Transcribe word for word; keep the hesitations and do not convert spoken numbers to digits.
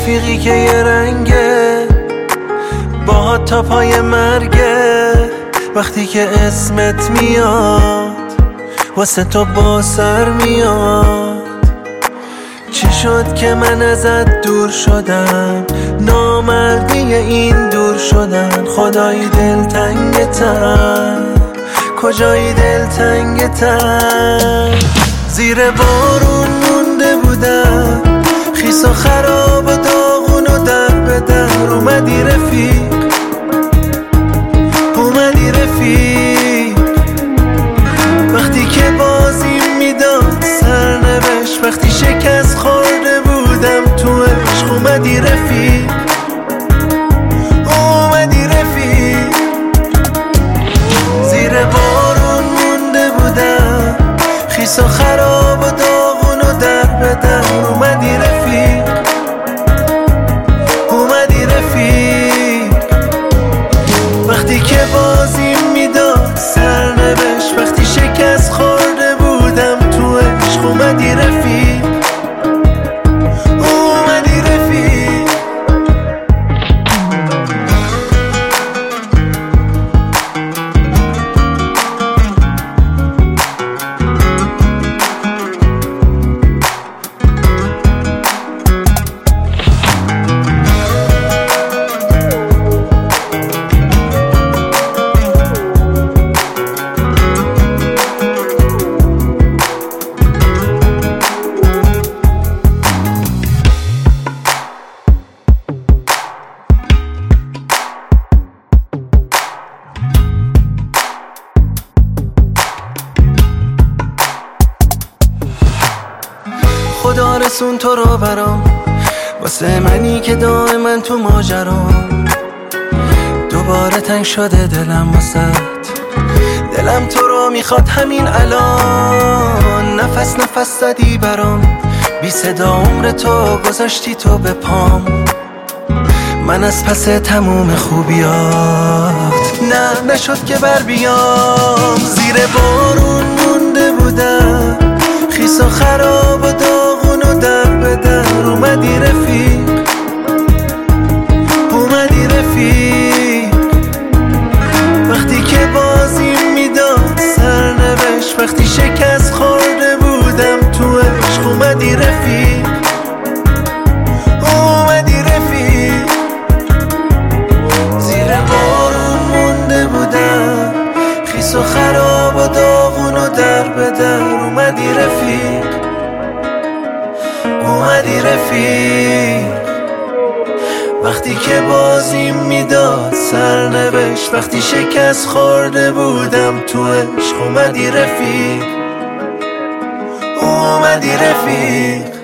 رفیقی که یه رنگه باهات تا پای مرگه. وقتی که اسمت میاد واسه تو با سر میاد. چی شد که من ازت دور شدم؟ نامردی این دور شدن. خدای دلتنگتم، کجای دلتنگتم؟ زیر بارون مونده بودم، خیس و خراب و داغون و در به در. اومدی رفیق، اومدی رفیق. وقتی که بازی میداد سرنوشت، وقتی شکست خورده بودم تو عشق. اومدی رفیق، اومدی رفیق. زیر بارون مونده بودم، خیس و خراب و داغون و در به در. اومدی رفیق، اومدی رفیق. وقتی که بازی میداد سرنوشت، وقتی شکست خورده بودم تو عشق. اومدی رفیق، اومدی رفیق. خدا رسون تو رو برام، واسه منی که دائما تو ماجرام. دوباره تنگ شده دلم واسط، دلم تو رو میخواد همین الان. نفس نفس زدی برام، بی صدا عمر تو گذاشتی تو به پام. من از پس تموم خوبیات نه نشد که بر بیام. زیر بارون مونده بودم، خیس و خراب و داغون و در به در. اومدی رفیق، اومدی رفیق. وقتی که بازی میداد سرنوشت، وقتی شکست خورده بودم تو عشق. اومدی رفیق، اومدی رفیق. زیر بارون مونده بودم، خیس و خراب و داغون و در به در. اومدی رفیق، اومدی رفیق. وقتی که بازی میداد سرنوشت، وقتی شکست خورده بودم تو عشق. اومدی رفیق، اومدی رفیق.